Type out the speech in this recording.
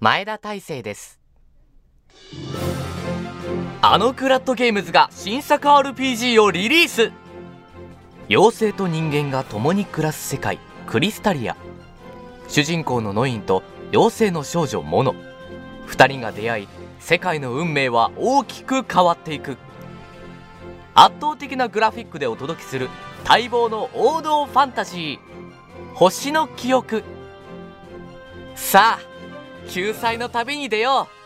前田大成です。クラッドゲームズが新作 RPG をリリース。妖精と人間が共に暮らす世界クリスタリア。主人公のノインと妖精の少女モノ、2人が出会い、世界の運命は大きく変わっていく。圧倒的なグラフィックでお届けする待望の王道ファンタジー、星の記憶。さあ救済の旅に出よう。